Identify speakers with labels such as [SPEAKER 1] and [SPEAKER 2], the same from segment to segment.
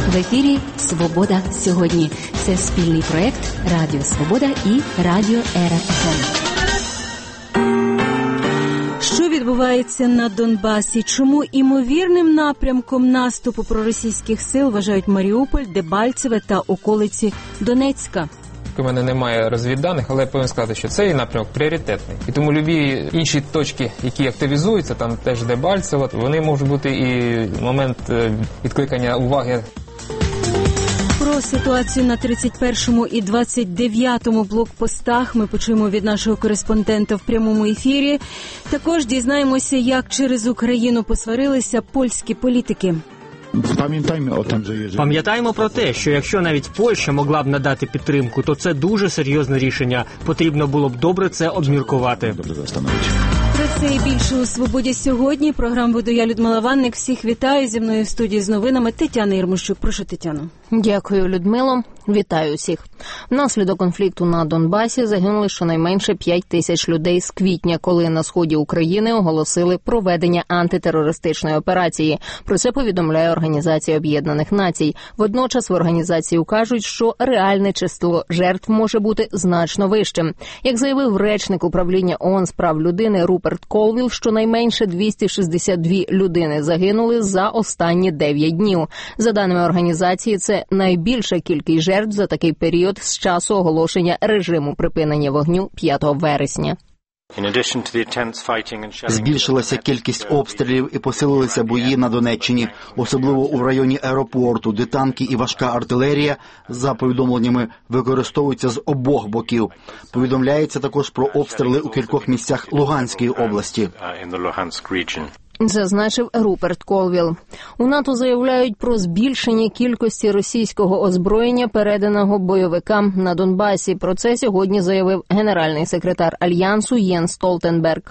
[SPEAKER 1] В ефірі «Свобода сьогодні». Це спільний проєкт Радіо Свобода і Радіо РФМ.
[SPEAKER 2] Що відбувається на Донбасі? Чому імовірним напрямком наступу проросійських сил вважають Маріуполь, Дебальцеве та околиці Донецька?
[SPEAKER 3] У мене немає розвідданих, але я повинен сказати, що цей напрямок пріоритетний. І тому любі інші точки, які активізуються, там теж Дебальцево, вони можуть бути і момент відкликання уваги.
[SPEAKER 2] Про ситуацію на 31-му і 29-му блокпостах ми почуємо від нашого кореспондента в прямому ефірі. Також дізнаємося, як через Україну посварилися польські політики.
[SPEAKER 4] Пам'ятаємо про те, що якщо навіть Польща могла б надати підтримку, то це дуже серйозне рішення. Потрібно було б добре це обміркувати.
[SPEAKER 2] Про це і більше у «Свободі сьогодні». Програму веду я, Людмила Ванник. Всіх вітаю. Зі мною в студії з новинами Тетяна Єрмощук. Прошу, Тетяно.
[SPEAKER 5] Дякую, Людмило. Вітаю всіх. Внаслідок конфлікту на Донбасі загинули щонайменше 5 тисяч людей з квітня, коли на сході України оголосили проведення антитерористичної операції. Про це повідомляє Організація Об'єднаних Націй. Водночас в організації кажуть, що реальне число жертв може бути значно вищим. Як заявив речник управління ООН з прав людини Руперт Колвіл, щонайменше 262 людини загинули за останні 9 днів. За даними організації, це найбільша кількість жертв за такий період з часу оголошення режиму припинення вогню 5 вересня.
[SPEAKER 6] Збільшилася кількість обстрілів і посилилися бої на Донеччині, особливо у районі аеропорту, де танки і важка артилерія, за повідомленнями, використовуються з обох боків. Повідомляється також про обстріли у кількох місцях Луганської області.
[SPEAKER 5] Зазначив Руперт Колвіл. У НАТО заявляють про збільшення кількості російського озброєння, переданого бойовикам на Донбасі. Про це сьогодні заявив генеральний секретар Альянсу Єнс Столтенберг.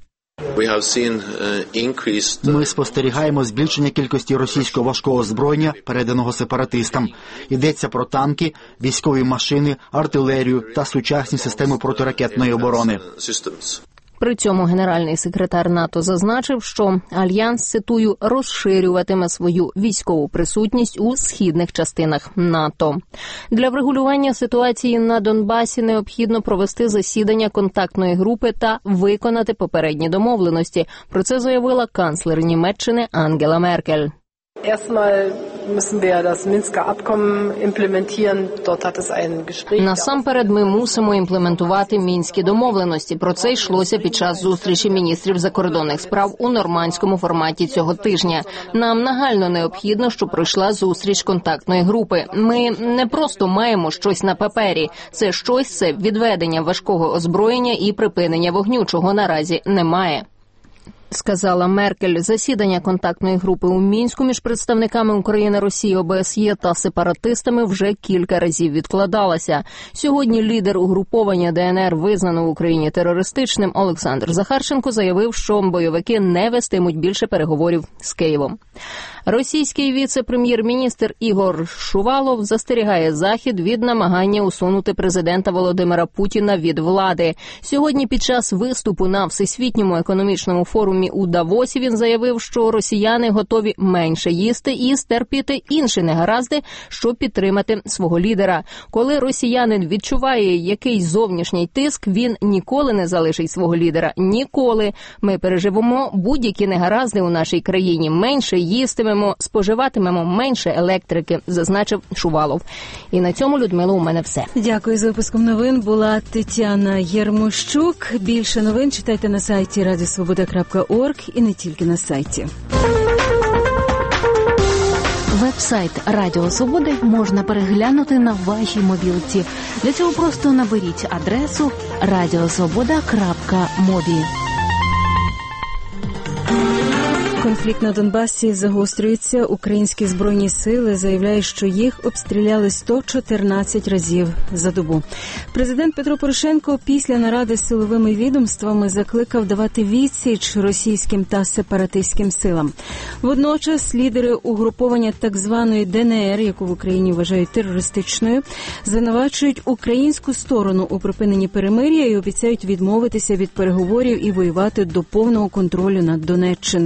[SPEAKER 6] Ми спостерігаємо збільшення кількості російського важкого озброєння, переданого сепаратистам. Йдеться про танки, військові машини, артилерію та сучасні системи протиракетної оборони.
[SPEAKER 5] При цьому генеральний секретар НАТО зазначив, що Альянс, цитую, розширюватиме свою військову присутність у східних частинах НАТО. Для врегулювання ситуації на Донбасі необхідно провести засідання контактної групи та виконати попередні домовленості. Про це заявила канцлер Німеччини Ангела Меркель. Насамперед ми мусимо імплементувати мінські домовленості. Про це йшлося під час зустрічі міністрів закордонних справ у нормандському форматі цього тижня. Нам нагально необхідно, щоб пройшла зустріч контактної групи. Ми не просто маємо щось на папері. Це відведення важкого озброєння і припинення вогню, чого наразі немає. Сказала Меркель. Засідання контактної групи у Мінську між представниками України, Росії, ОБСЄ та сепаратистами вже кілька разів відкладалося. Сьогодні лідер угруповання ДНР, визнано в Україні терористичним, Олександр Захарченко заявив, що бойовики не вестимуть більше переговорів з Києвом. Російський віце-прем'єр-міністр Ігор Шувалов застерігає Захід від намагання усунути президента Володимира Путіна від влади. Сьогодні під час виступу на Всесвітньому економічному форумі у Давосі він заявив, що росіяни готові менше їсти і стерпіти інші негаразди, щоб підтримати свого лідера. Коли росіянин відчуває якийсь зовнішній тиск, він ніколи не залишить свого лідера. Ніколи. Ми переживемо будь-які негаразди у нашій країні. Менше їстимемо, споживатимемо менше електрики, зазначив Шувалов. І на цьому, Людмила, у мене все.
[SPEAKER 2] Дякую. За випуском новин була Тетяна Єрмощук. Більше новин читайте на сайті radiosvoboda.org і не тільки на сайті.
[SPEAKER 1] Веб-сайт Радіо Свободи можна переглянути на вашій мобілці. Для цього просто наберіть адресу radiosvoboda.mobi.
[SPEAKER 2] Конфлікт на Донбасі загострюється. Українські збройні сили заявляють, що їх обстріляли 114 разів за добу. Президент Петро Порошенко після наради з силовими відомствами закликав давати відсіч російським та сепаратистським силам. Водночас лідери угруповання так званої ДНР, яку в Україні вважають терористичною, звинувачують українську сторону у припиненні перемир'я і обіцяють відмовитися від переговорів і воювати до повного контролю над Донеччиною.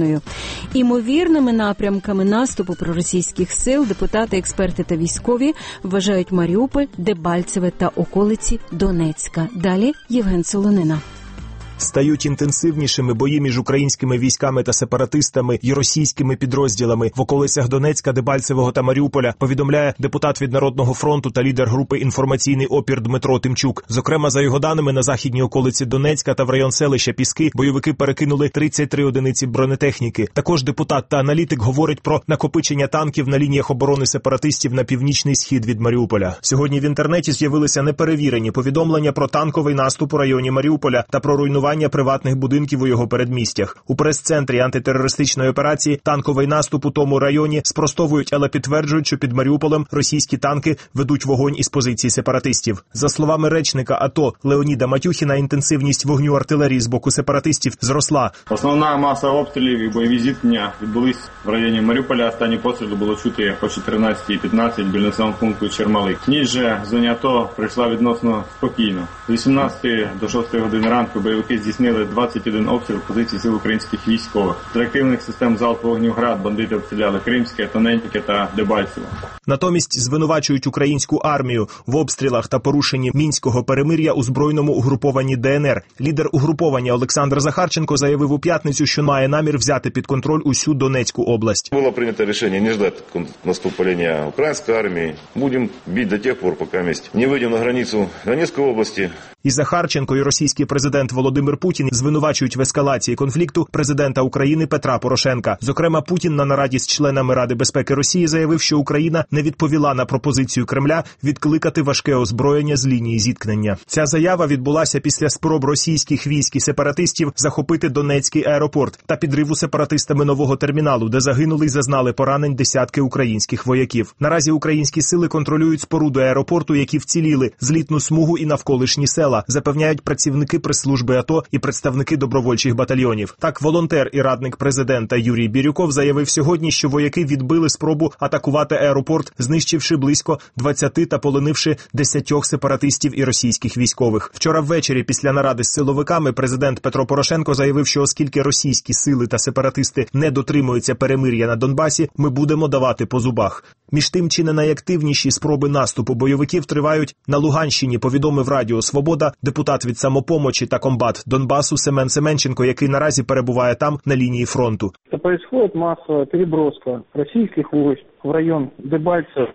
[SPEAKER 2] Імовірними напрямками наступу проросійських сил депутати, експерти та військові вважають Маріуполь, Дебальцеве та околиці Донецька. Далі Євген Солонина.
[SPEAKER 7] Стають інтенсивнішими бої між українськими військами та сепаратистами і російськими підрозділами в околицях Донецька, Дебальцевого та Маріуполя, повідомляє депутат від Народного фронту та лідер групи «Інформаційний опір» Дмитро Тимчук. Зокрема, за його даними, на західній околиці Донецька та в район селища Піски бойовики перекинули 33 одиниці бронетехніки. Також депутат та аналітик говорить про накопичення танків на лініях оборони сепаратистів на північний схід від Маріуполя. Сьогодні в інтернеті з'явилися неперевірені повідомлення про танковий наступ у районі Маріуполя та про руйнування приватних будинків у його передмістях. У прес-центрі антитерористичної операції танковий наступ у тому районі спростовують, але підтверджують, що під Маріуполем російські танки ведуть вогонь із позицій сепаратистів. За словами речника АТО Леоніда Матюхіна, інтенсивність вогню артилерії з боку сепаратистів зросла.
[SPEAKER 8] Основна маса обстрілів і бойові зіткнення відбулись в районі Маріуполя. Останні постріли було чути по 14:15 біля населеного пункту Чермалик. Ніч же в зоні АТО пройшла відносно спокійно. З 18 до 6 години ранку бойовики здійснили 21 обстріл позицій сил українських військових. З реактивних систем залпового вогню «Град» бандити обстріляли Кримське, Тоненьке та Дебальцеве.
[SPEAKER 7] Натомість звинувачують українську армію в обстрілах та порушенні мінського перемир'я у збройному угрупованні ДНР. Лідер угруповання Олександр Захарченко заявив у п'ятницю, що має намір взяти під контроль усю Донецьку область.
[SPEAKER 9] Було прийнято рішення не чекати наступлення української армії. Будемо бити до тих пор, поки не вийдемо на границю Донецької області.
[SPEAKER 7] І Захарченко, і російський президент Володимир Путін звинувачують в ескалації конфлікту президента України Петра Порошенка. Зокрема, Путін на нараді з членами Ради безпеки Росії заявив, що Україна не відповіла на пропозицію Кремля відкликати важке озброєння з лінії зіткнення. Ця заява відбулася після спроб російських військ і сепаратистів захопити Донецький аеропорт та підриву сепаратистами нового терміналу, де загинули й зазнали поранень десятки українських вояків. Наразі українські сили контролюють споруду аеропорту, які вціліли, злітну смугу і навколишні села, запевняють працівники прес-служби АТО і представники добровольчих батальйонів. Так, волонтер і радник президента Юрій Бірюков заявив сьогодні, що вояки відбили спробу атакувати аеропорт, знищивши близько 20 та полонивши 10 сепаратистів і російських військових. Вчора ввечері після наради з силовиками президент Петро Порошенко заявив, що оскільки російські сили та сепаратисти не дотримуються перемир'я на Донбасі, ми будемо давати по зубах. Між тим, чи не найактивніші спроби наступу бойовиків тривають на Луганщині, повідомив Радіо Свобода депутат від «Самопомочі» та комбат Донбасу Семен Семенченко, який наразі перебуває там на лінії фронту.
[SPEAKER 10] Происходит массовая переброска российских войск в район Дебальцево,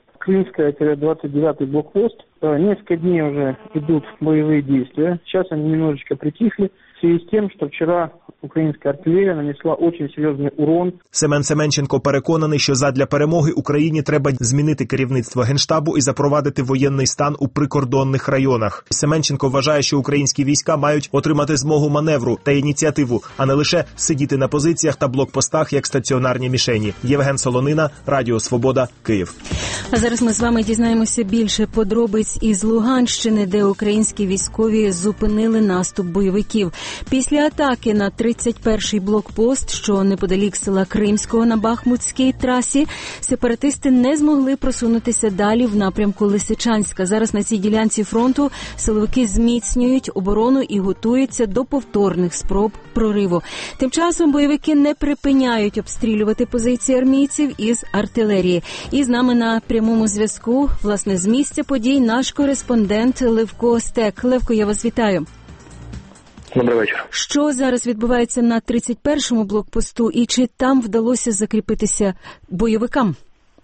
[SPEAKER 10] Крымская-29 блокпост. Несколько дней уже идут боевые действия. Сейчас они немножечко притихли в связи с тем, что вчера українська артилерія нанесла дуже серйозний урон.
[SPEAKER 7] Семен Семенченко переконаний, що задля перемоги Україні треба змінити керівництво Генштабу і запровадити воєнний стан у прикордонних районах. Семенченко вважає, що українські війська мають отримати змогу маневру та ініціативу, а не лише сидіти на позиціях та блокпостах, як стаціонарні мішені. Євген Солонина, Радіо Свобода, Київ.
[SPEAKER 2] А зараз ми з вами дізнаємося більше подробиць із Луганщини, де українські військові зупинили наступ бойовиків. Після атаки на 31-й блокпост, що неподалік села Кримського на Бахмутській трасі, сепаратисти не змогли просунутися далі в напрямку Лисичанська. Зараз на цій ділянці фронту силовики зміцнюють оборону і готуються до повторних спроб прориву. Тим часом бойовики не припиняють обстрілювати позиції армійців із артилерії. І з нами на прямому зв'язку, власне, з місця подій, наш кореспондент Левко Стек. Левко, я вас вітаю.
[SPEAKER 11] Добрий вечір.
[SPEAKER 2] Що зараз відбувається на 31-му блокпосту і чи там вдалося закріпитися бойовикам?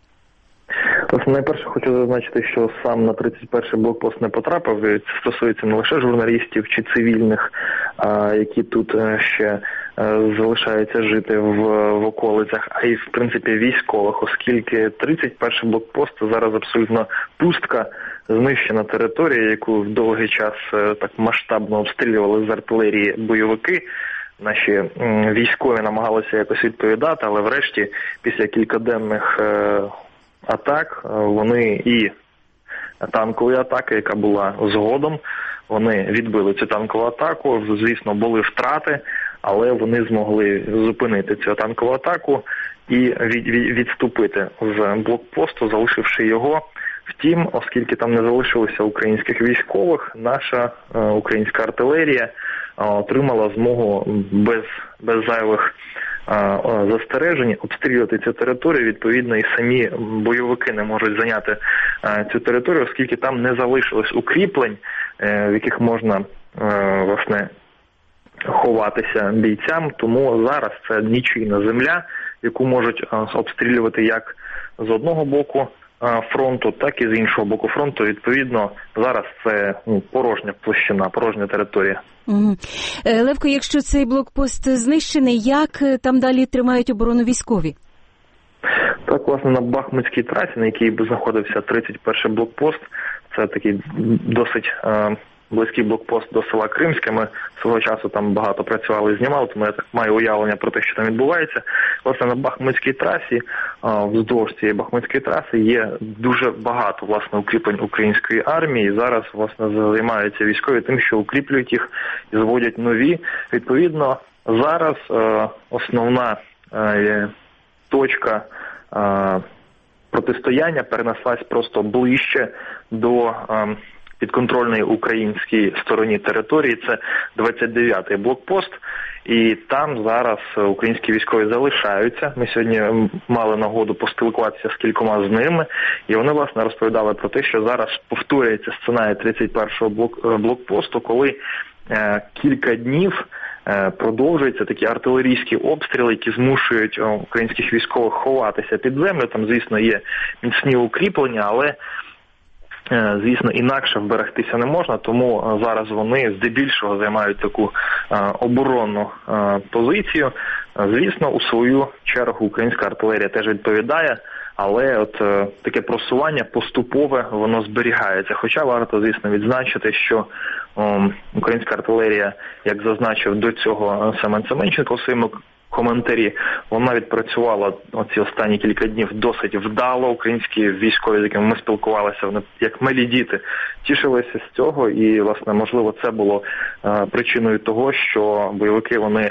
[SPEAKER 11] Найперше хочу зазначити, що сам на 31-й блокпост не потрапив. Це стосується не лише журналістів чи цивільних, які тут ще залишаються жити в околицях, а й, в принципі, військових, оскільки 31-й блокпост зараз абсолютно пустка, знищена територія, яку в довгий час так масштабно обстрілювали з артилерії бойовики. Наші військові намагалися якось відповідати, але врешті після кількаденних атак вони і танкові атаки, яка була згодом, вони відбили цю танкову атаку. Звісно, були втрати, але вони змогли зупинити цю танкову атаку і відступити з блокпосту, залишивши його. Втім, оскільки там не залишилося українських військових, наша українська артилерія отримала змогу без зайвих застережені обстрілювати цю територію. Відповідно, і самі бойовики не можуть зайняти цю територію, оскільки там не залишилось укріплень, в яких можна, власне, ховатися бійцям. Тому зараз це нічийна земля, яку можуть обстрілювати як з одного боку фронту, так і з іншого боку фронту. Відповідно, зараз це порожня площина, порожня територія.
[SPEAKER 2] Угу. Левко, якщо цей блокпост знищений, як там далі тримають оборону військові?
[SPEAKER 11] Так, власне, на Бахмутській трасі, на якій знаходився 31-й блокпост, це такий досить близький блокпост до села Кримське. Ми свого часу там багато працювали і знімали, тому я так маю уявлення про те, що там відбувається. Власне, на Бахмутській трасі, вздовж цієї Бахмутської траси є дуже багато, власне, укріплень української армії. І зараз, власне, займаються військові тим, що укріплюють їх і зводять нові. Відповідно, зараз основна точка протистояння перенеслась просто ближче до підконтрольної українській стороні території. Це 29-й блокпост, і там зараз українські військові залишаються. Ми сьогодні мали нагоду поспілкуватися з кількома з ними, і вони, власне, розповідали про те, що зараз повторюється сценарій 31-го блокпосту, коли кілька днів продовжуються такі артилерійські обстріли, які змушують українських військових ховатися під землю. Там, звісно, є міцні укріплення, але, звісно, інакше вберегтися не можна, тому зараз вони здебільшого займають таку оборонну позицію. Звісно, у свою чергу українська артилерія теж відповідає, але от таке просування поступове, воно зберігається. Хоча варто, звісно, відзначити, що українська артилерія, як зазначив до цього Семен Семенченко у своєму коментарі, вона відпрацювала оці останні кілька днів досить вдало. Українські військові, з якими ми спілкувалися, вони як малі діти тішилися з цього, і, власне, можливо, це було причиною того, що бойовики, вони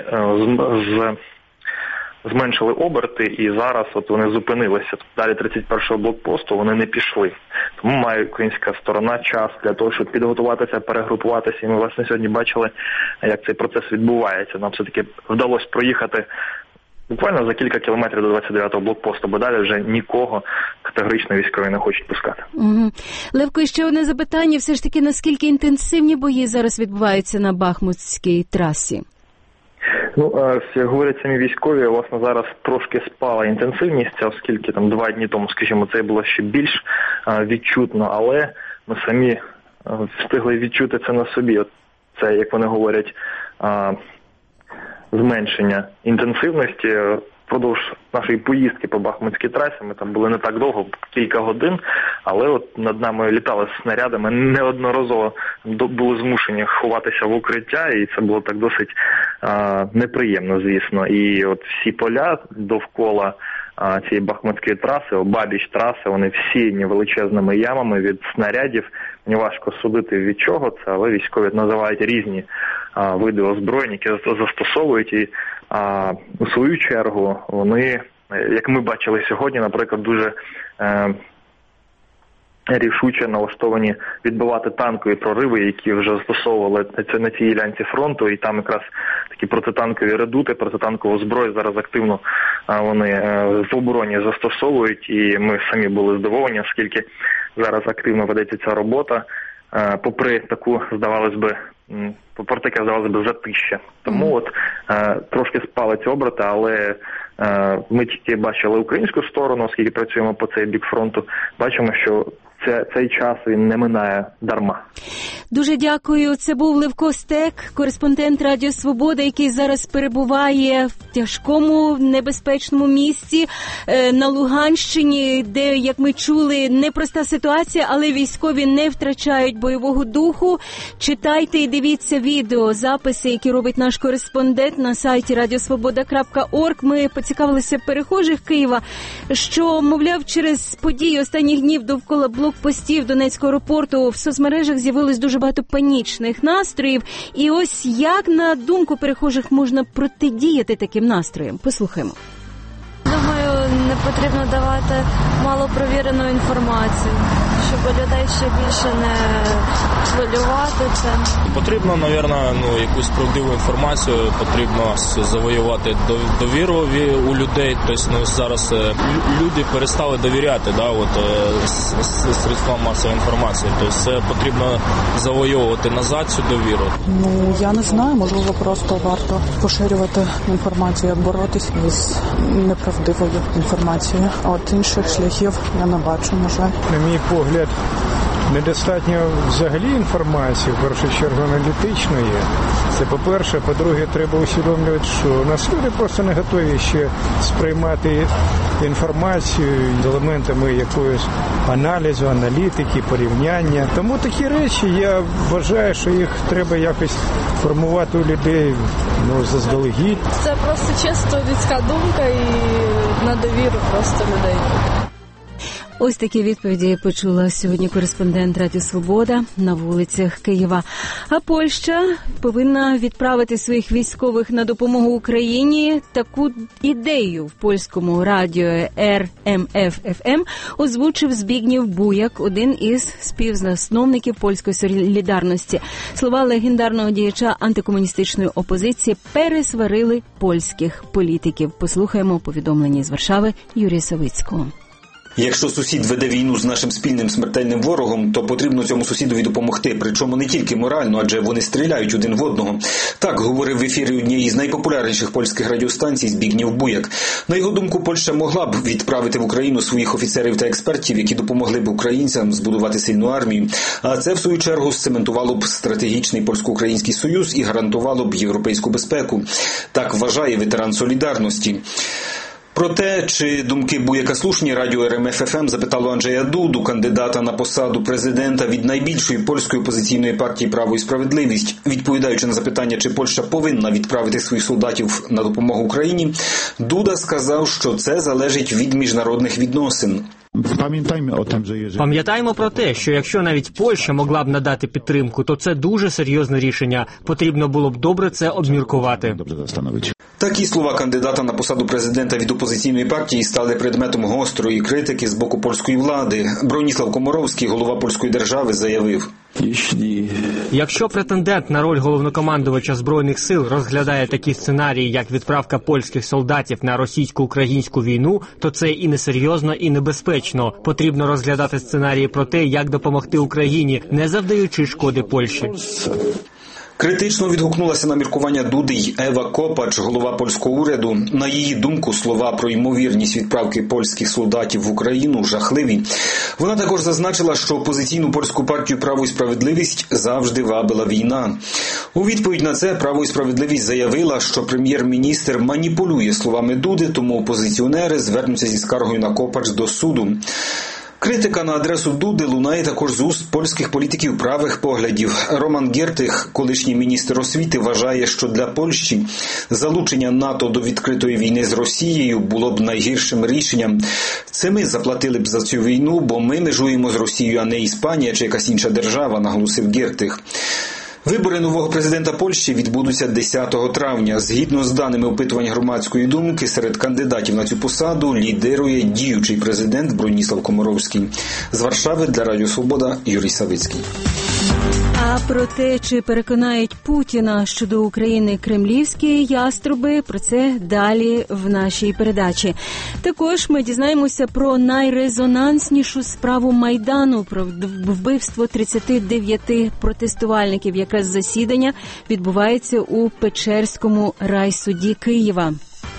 [SPEAKER 11] зменшили оберти, і зараз от вони зупинилися. Далі 31-го блокпосту вони не пішли. Тому має українська сторона час для того, щоб підготуватися, перегрупуватися. І ми, власне, сьогодні бачили, як цей процес відбувається. Нам все-таки вдалося проїхати буквально за кілька кілометрів до 29-го блокпосту, бо далі вже нікого категорично військові не хочуть пускати.
[SPEAKER 2] Угу. Левко, ще одне запитання. Все ж таки, наскільки інтенсивні бої зараз відбуваються на Бахмутській трасі?
[SPEAKER 11] Ну, як говорять самі військові, власне, зараз трошки спала інтенсивність, оскільки там 2 дні тому, скажімо, це було ще більш відчутно, але ми самі встигли відчути це на собі. От це, як вони говорять, зменшення інтенсивності. Впродовж нашої поїздки по Бахмутській трасі, ми там були не так довго, кілька годин, але от над нами літали снаряди, ми неодноразово були змушені ховатися в укриття, і це було так досить неприємно, звісно. І от всі поля довкола цієї Бахмутської траси, обабіч траси, вони всіяні величезними ямами від снарядів. Мені важко судити, від чого це, але військові називають різні види озброєнь, які застосовують, і у свою чергу вони, як ми бачили сьогодні, наприклад, дуже рішуче налаштовані відбивати танкові прориви, які вже застосовували на цій ділянці фронту, і там якраз такі протитанкові редути, протитанкову зброю зараз активно вони в обороні застосовують, і ми самі були здивовані, оскільки зараз активно ведеться ця робота, попри таку, здавалось би, затища. Тому от трошки спали ці оберти, але ми тільки бачили українську сторону, оскільки працюємо по цей бік фронту, бачимо, що цей час він не минає дарма.
[SPEAKER 2] Дуже дякую. Це був Левко Стек, кореспондент Радіо Свобода, який зараз перебуває в тяжкому, небезпечному місці на Луганщині, де, як ми чули, непроста ситуація, але військові не втрачають бойового духу. Читайте і дивіться відео, записи, які робить наш кореспондент на сайті radiosvoboda.org. Ми поцікавилися перехожих Києва, що, мовляв, через події останніх днів довкола блокпостів Донецького аеропорту в соцмережах з'явилось дуже багато панічних настроїв. І ось як, на думку перехожих, можна протидіяти таким настроям? Послухаємо.
[SPEAKER 12] Думаю, не потрібно давати малопровірену інформацію, щоб людей ще більше не хвилювати це.
[SPEAKER 13] Потрібно, мабуть, якусь правдиву інформацію, потрібно завоювати довіру у людей. Тобто, зараз люди перестали довіряти средствам масової інформації. Тобто, це потрібно завоювати назад цю довіру.
[SPEAKER 14] Я не знаю, можливо, просто варто поширювати інформацію, як боротися із неправдивою інформацією. А от інших шляхів я не бачу, на жаль.
[SPEAKER 15] На мій погляд, недостатньо взагалі інформації, в першу чергу аналітичної. Це по-перше. По-друге, треба усвідомлювати, що у нас люди просто не готові ще сприймати інформацію з елементами якоїсь аналізу, аналітики, порівняння. Тому такі речі, я вважаю, що їх треба якось формувати у людей заздалегідь.
[SPEAKER 12] Це просто чисто людська думка і на довіру просто людей.
[SPEAKER 2] Ось такі відповіді почула сьогодні кореспондент Радіо Свобода на вулицях Києва. А Польща повинна відправити своїх військових на допомогу Україні. Таку ідею в польському радіо RMF-FM озвучив Збігнєв Буяк, один із співзасновників польської солідарності. Слова легендарного діяча антикомуністичної опозиції пересварили польських політиків. Послухаємо повідомлення з Варшави Юрія Савицького.
[SPEAKER 16] Якщо сусід веде війну з нашим спільним смертельним ворогом, то потрібно цьому сусідові допомогти, причому не тільки морально, адже вони стріляють один в одного. Так говорив в ефірі однієї з найпопулярніших польських радіостанцій Збігнєв Буяк. На його думку, Польща могла б відправити в Україну своїх офіцерів та експертів, які допомогли б українцям збудувати сильну армію. А це, в свою чергу, сцементувало б стратегічний польсько-український союз і гарантувало б європейську безпеку. Так вважає ветеран солідарності. Про те, чи думки Буяка слушні, радіо RMF-FM запитало Анджея Дуду, кандидата на посаду президента від найбільшої польської опозиційної партії «Право і справедливість». Відповідаючи на запитання, чи Польща повинна відправити своїх солдатів на допомогу Україні, Дуда сказав, що це залежить від міжнародних відносин.
[SPEAKER 4] Пам'ятаємо про те, що якщо навіть Польща могла б надати підтримку, то це дуже серйозне рішення. Потрібно було б добре це обміркувати.
[SPEAKER 16] Такі слова кандидата на посаду президента від опозиційної партії стали предметом гострої критики з боку польської влади. Броніслав Комаровський, голова польської держави, заявив:
[SPEAKER 4] Якщо претендент на роль головнокомандувача Збройних сил розглядає такі сценарії, як відправка польських солдатів на російсько-українську війну, то це і несерйозно, і небезпечно. Потрібно розглядати сценарії про те, як допомогти Україні, не завдаючи шкоди Польщі.
[SPEAKER 16] Критично відгукнулася на міркування Дуди й Ева Копач, голова польського уряду. На її думку, слова про ймовірність відправки польських солдатів в Україну жахливі. Вона також зазначила, що опозиційну польську партію «Право і справедливість» завжди вабила війна. У відповідь на це «Право і справедливість» заявила, що прем'єр-міністр маніпулює словами Дуди, тому опозиціонери звернуться зі скаргою на Копач до суду. Критика на адресу Дуди лунає також з уст польських політиків правих поглядів. Роман Гєртих, колишній міністр освіти, вважає, що для Польщі залучення НАТО до відкритої війни з Росією було б найгіршим рішенням. Це ми заплатили б за цю війну, бо ми межуємо з Росією, а не Іспанія чи якась інша держава, наголосив Гєртих. Вибори нового президента Польщі відбудуться 10 травня. Згідно з даними опитувань громадської думки, серед кандидатів на цю посаду лідирує діючий президент Броніслав Комаровський. З Варшави для Радіо Свобода Юрій Савицький.
[SPEAKER 2] А про те, чи переконають Путіна щодо України кремлівські яструби, про це далі в нашій передачі. Також ми дізнаємося про найрезонанснішу справу Майдану, про вбивство 39 протестувальників. Якраз засідання відбувається у Печерському райсуді Києва.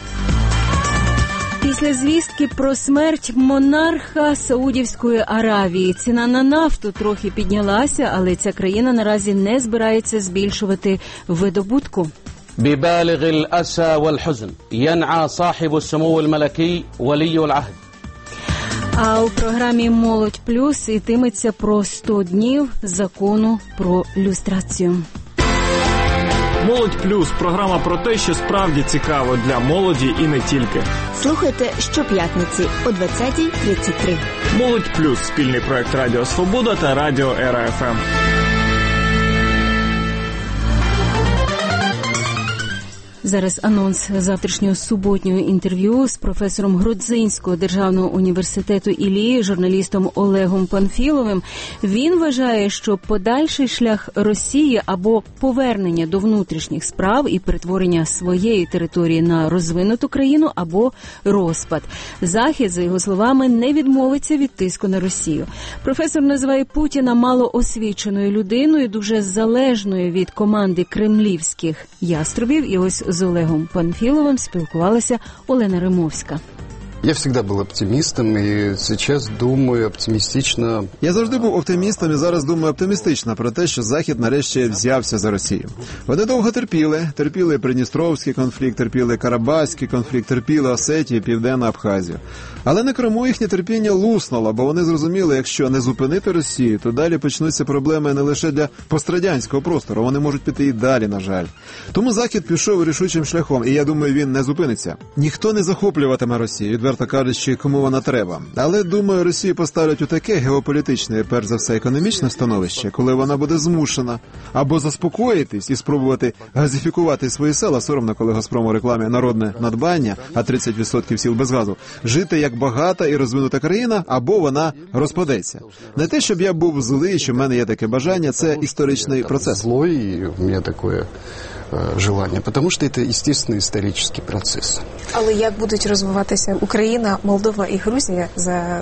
[SPEAKER 2] Після звістки про смерть монарха Саудівської Аравії ціна на нафту трохи піднялася, але ця країна наразі не збирається збільшувати видобутку.
[SPEAKER 17] ببالغ الأسى والحزن ينعى صاحب السمو الملكي ولي العهد.
[SPEAKER 2] А у програмі «Молодь плюс» йтиметься про 100 днів закону про люстрацію.
[SPEAKER 18] «Молодь плюс» – програма про те, що справді цікаво для молоді і не тільки.
[SPEAKER 19] Слухайте щоп'ятниці о 20:33.
[SPEAKER 18] «Молодь плюс» – спільний проект Радіо Свобода та Радіо РФМ.
[SPEAKER 2] Зараз анонс завтрашнього суботнього інтерв'ю з професором Гродзинського державного університету Іллі, журналістом Олегом Панфіловим. Він вважає, що подальший шлях Росії або повернення до внутрішніх справ і перетворення своєї території на розвинуту країну, або розпад. Захід, за його словами, не відмовиться від тиску на Росію. Професор називає Путіна малоосвіченою людиною, дуже залежною від команди кремлівських яструбів. І ось з Олегом Панфіловим спілкувалася Олена Римовська.
[SPEAKER 20] Я всегда був оптимістом і зараз думаю оптимістично.
[SPEAKER 21] Я завжди був оптимістом і зараз думаю оптимістично про те, що Захід нарешті взявся за Росію. Вони довго терпіли Придністровський конфлікт, терпіли Карабахський конфлікт, терпіли Осетію, Південну Абхазію. Але на Криму їхнє терпіння луснуло, бо вони зрозуміли, якщо не зупинити Росію, то далі почнуться проблеми не лише для пострадянського простору, вони можуть піти і далі, на жаль. Тому Захід пішов рішучим шляхом, і я думаю, він не зупиниться. Ніхто не захоплюватиме Росію, відверто кажучи, кому вона треба. Але, думаю, Росію поставлять у таке геополітичне, перш за все, економічне становище, коли вона буде змушена або заспокоїтись і спробувати газифікувати свої села, соромно, коли Газпром у рекламі «народне надбання», а 30% сіл без газу, жити як багата і розвинута країна, або вона розпадеться. Не те, щоб я був злий, що в мене є таке бажання, це історичний процес.
[SPEAKER 20] Злой, і у мене таке желання, тому що це естественний історичний процес.
[SPEAKER 22] Але як будуть розвиватися Україна, Молдова і Грузія за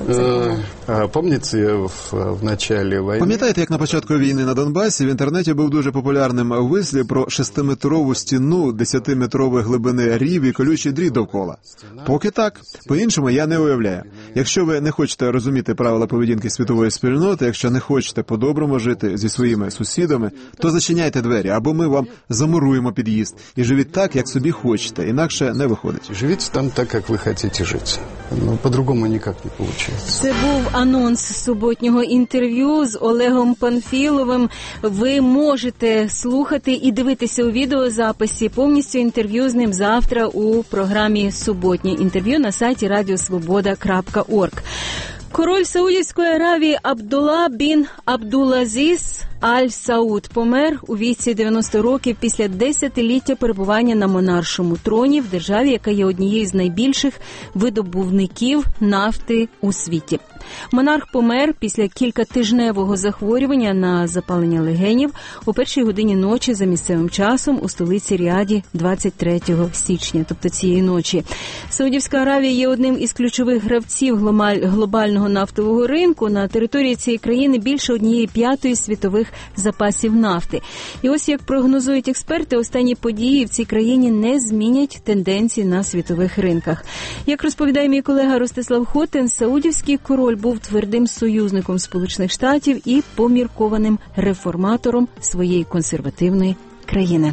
[SPEAKER 21] Пам'ятаєте, як на початку війни на Донбасі в інтернеті був дуже популярним вислів про 6-метрову стіну, 10-метрової глибини рів і колючий дріт довкола? Поки так. По-іншому я не уявляю. Якщо ви не хочете розуміти правила поведінки світової спільноти, якщо не хочете по-доброму жити зі своїми сусідами, то зачиняйте двері, або ми вам замуруємо під'їзд. І живіть так, як собі хочете, інакше не виходить.
[SPEAKER 20] Живіть там так, як ви хочете жити. Ну, по-другому ніяк не виходить.
[SPEAKER 2] Це був анонс суботнього інтерв'ю з Олегом Панфіловим. Ви можете слухати і дивитися у відеозаписі повністю інтерв'ю з ним завтра у програмі «Суботнє інтерв'ю» на сайті radiosvoboda.org. Король Саудівської Аравії Абдулла бін Абдулазіз Аль-Сауд помер у віці 90 років після десятиліття перебування на монаршому троні в державі, яка є однією з найбільших видобувників нафти у світі. Монарх помер після кількатижневого захворювання на запалення легенів о 1-й годині ночі за місцевим часом у столиці Ріаді 23 січня, тобто цієї ночі. Саудівська Аравія є одним із ключових гравців глобального нафтового ринку. На території цієї країни більше 1/5 світових запасів нафти. І ось як прогнозують експерти, останні події в цій країні не змінять тенденції на світових ринках. Як розповідає мій колега Ростислав Хотин, саудівський король був твердим союзником Сполучених Штатів і поміркованим реформатором своєї консервативної країни.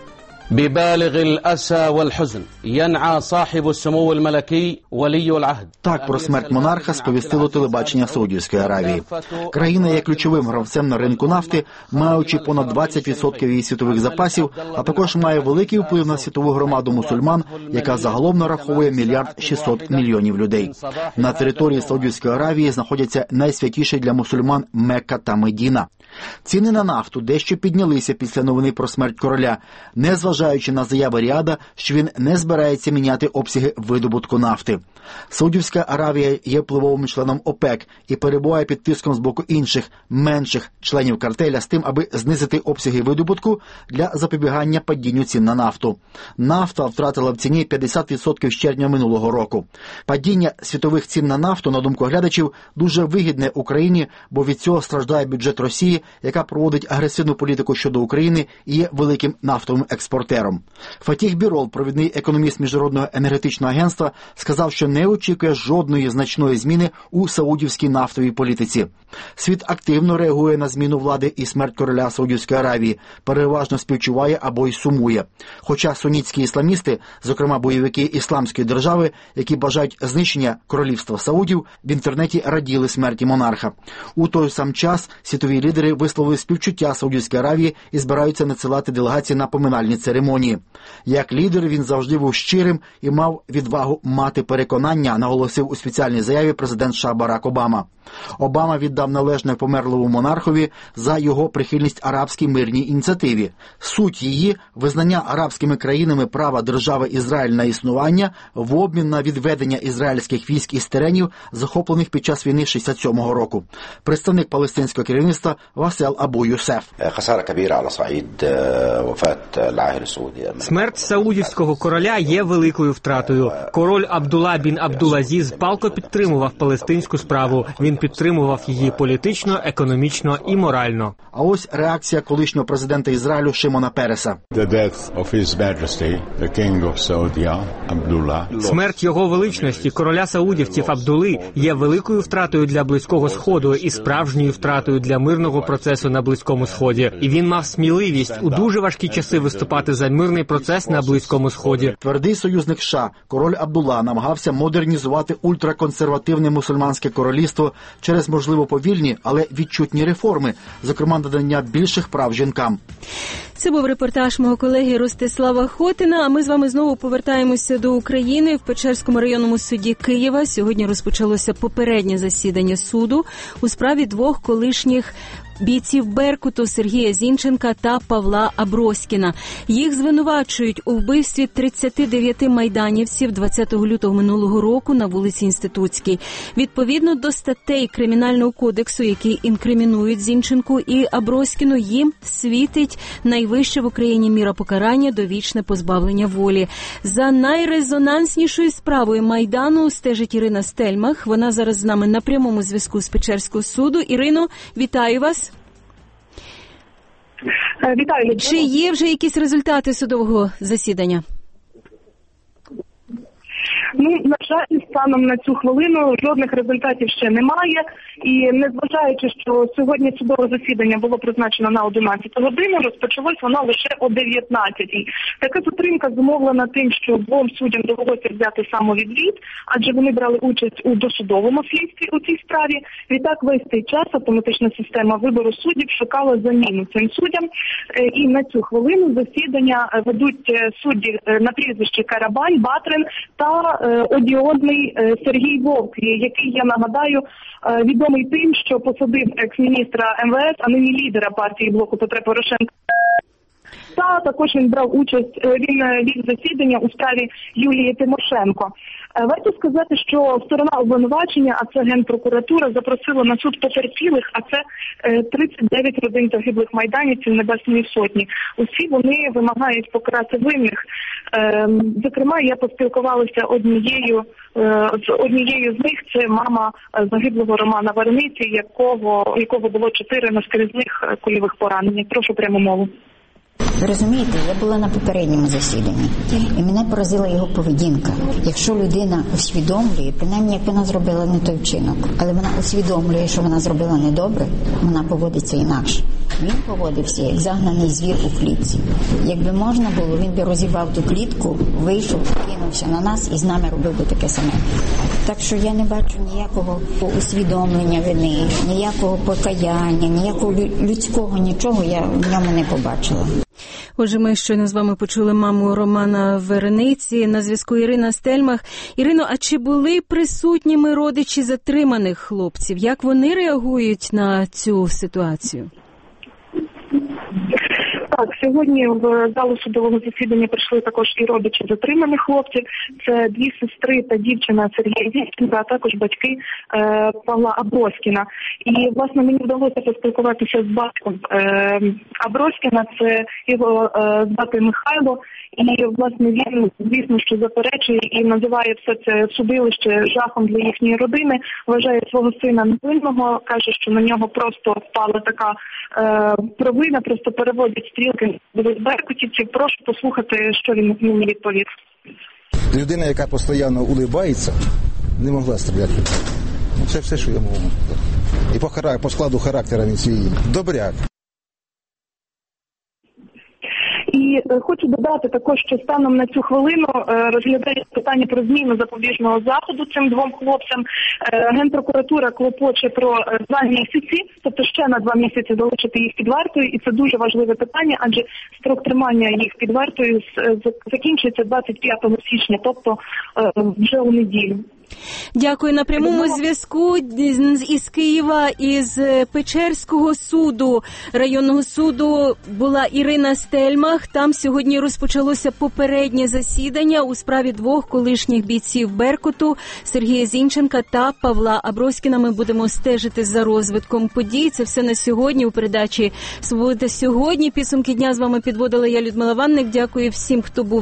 [SPEAKER 17] ببالغ الأسى والحزن ينعى صاحب السمو الملكي ولي العهد.
[SPEAKER 6] Так про смерть монарха сповістило телебачення Саудівської Аравії. Країна є ключовим гравцем на ринку нафти, маючи понад 20% її світових запасів, а також має великий вплив на світову громаду мусульман, яка загалом нараховує 1,6 мільярда людей. На території Саудівської Аравії знаходяться найсвятіші для мусульман Мекка та Медіна. Ціни на нафту дещо піднялися після новини про смерть короля, незважаючи на заяви Ріада, що він не збирається міняти обсяги видобутку нафти. Саудівська Аравія є впливовим членом ОПЕК і перебуває під тиском з боку інших, менших членів картеля з тим, аби знизити обсяги видобутку для запобігання падінню цін на нафту. Нафта втратила в ціні 50% з червня минулого року. Падіння світових цін на нафту, на думку глядачів, дуже вигідне Україні, бо від цього страждає бюджет Росії, яка проводить агресивну політику щодо України і є великим нафтовим експортером. Фатіх Бірол, провідний економіст Міжнародного енергетичного агентства, сказав, що не очікує жодної значної зміни у саудівській нафтовій політиці. Світ активно реагує на зміну влади і смерть короля Саудівської Аравії, переважно співчуває або й сумує. Хоча сунітські ісламісти, зокрема бойовики Ісламської держави, які бажають знищення королівства Саудів, в інтернеті раділи смерті монарха. У той сам час світові лідери лідери висловили співчуття Саудівській Аравії і збираються надсилати делегації на поминальні церемонії. Як лідер він завжди був щирим і мав відвагу мати переконання, наголосив у спеціальній заяві президент США Барак Обама. Обама віддав належне померлому монархові за його прихильність арабській мирній ініціативі. Суть її – визнання арабськими країнами права держави Ізраїль на існування в обмін на відведення ізраїльських військ із теренів, захоплених під час війни 67-го року. Представник палестинського керівництва Васел Абу Юсеф.
[SPEAKER 4] Смерть саудівського короля є великою втратою. Король Абдулла бін Абдул-Азіз палко підтримував палестинську справу. Він підтримував її політично, економічно і морально.
[SPEAKER 6] А ось реакція колишнього президента Ізраїлю Шимона Переса.
[SPEAKER 4] Смерть його величності, короля саудівців Абдули, є великою втратою для Близького Сходу і справжньою втратою для мирного процесу на Близькому Сході. І він мав сміливість у дуже важкі часи виступати за мирний процес на Близькому Сході.
[SPEAKER 6] Твердий союзник США, король Абдулла, намагався модернізувати ультраконсервативне мусульманське королівство через, можливо, повільні, але відчутні реформи, зокрема надання більших прав жінкам.
[SPEAKER 2] Це був репортаж мого колеги Ростислава Хотина, а ми з вами знову повертаємося до України. В Печерському районному суді Києва сьогодні розпочалося попереднє засідання суду у справі двох колишніх бійців Беркуту Сергія Зінченка та Павла Аброськіна. Їх звинувачують у вбивстві 39 майданівців 20 лютого минулого року на вулиці Інститутській. Відповідно до статей Кримінального кодексу, які інкримінують Зінченку і Аброськіну, їм світить найвище в Україні міра покарання – довічне позбавлення волі. За найрезонанснішою справою Майдану стежить Ірина Стельмах. Вона зараз з нами на прямому зв'язку з Печерського суду. Ірино, вітаю вас.
[SPEAKER 3] Вітаю.
[SPEAKER 2] Чи є вже якісь результати судового засідання?
[SPEAKER 3] На жаль, станом на цю хвилину жодних результатів ще немає. І незважаючи, що сьогодні судове засідання було призначено на 11 годину, розпочалось воно лише о 19-й. Така затримка зумовлена тим, що двом суддям довелося взяти самовідвід, адже вони брали участь у досудовому слідстві у цій справі. Відтак весь цей час автоматична система вибору суддів шукала заміну цим суддям. І на цю хвилину засідання ведуть судді на прізвище Карабань, Батрин та одіозний Сергій Вовк, який, я нагадаю, відомий тим, що посадив екс-міністра МВС, а нині лідера партії блоку Петра Порошенка. Та також він брав участь, він вів засідання у справі Юлії Тимошенко. Варто сказати, що сторона обвинувачення, а це Генпрокуратура, запросила на суд потерпілих, а це 39 родин загиблих майданівців Небесної Сотні. Усі вони вимагають покарати винних. Зокрема, я поспілкувалася з однією з них, це мама загиблого Романа Варениці, якого було 4 наскрізних кульових поранень. Прошу пряму мову.
[SPEAKER 5] Ви розумієте, я була на попередньому засіданні, і мене поразила його поведінка. Якщо людина усвідомлює, принаймні, як вона зробила не той вчинок, але вона усвідомлює, що вона зробила недобре, вона поводиться інакше. Він поводився, як загнаний звір у клітці. Якби можна було, він би розірвав ту клітку, вийшов, кинувся на нас і з нами робив би таке саме. Так що я не бачу ніякого усвідомлення вини, ніякого покаяння, ніякого людського нічого я в ньому не побачила.
[SPEAKER 2] Отже, ми щойно з вами почули маму Романа Варениці. На зв'язку Ірина Стельмах. Ірино, а чи були присутніми родичі затриманих хлопців? Як вони реагують на цю ситуацію?
[SPEAKER 3] Так, сьогодні в залу судового засідання прийшли також і родичі затриманих хлопців. Це 2 сестри та дівчина Сергія Зінченка, а також батьки Павла Аброськіна. І, власне, мені вдалося поспілкуватися з батьком Аброськіна, це його звати Михайло. І, власне, він, звісно, що заперечує і називає все це судилище жахом для їхньої родини, вважає свого сина невинного, каже, що на нього просто впала така провина, просто переводять стрілки до беркутівців. Прошу послухати, що він мені відповів.
[SPEAKER 23] Людина, яка постійно улибається, не могла стріляти. Це все, що я можу. І по складу характера він свій добряк.
[SPEAKER 3] І хочу додати також, що станом на цю хвилину розглядають питання про зміну запобіжного заходу цим двом хлопцям. Генпрокуратура клопоче про 2 місяці, тобто ще на 2 місяці залишити їх під вартою, і це дуже важливе питання, адже строк тримання їх під вартою закінчується 25 січня, тобто вже у неділю.
[SPEAKER 2] Дякую. На прямому зв'язку із Києва, із Печерського суду, районного суду, була Ірина Стельмах. Там сьогодні розпочалося попереднє засідання у справі 2 колишніх бійців Беркуту, Сергія Зінченка та Павла Аброськіна. Ми будемо стежити за розвитком подій. Це все на сьогодні у передачі «Свобода сьогодні». Підсумки дня з вами підводила я, Людмила Ванник. Дякую всім, хто був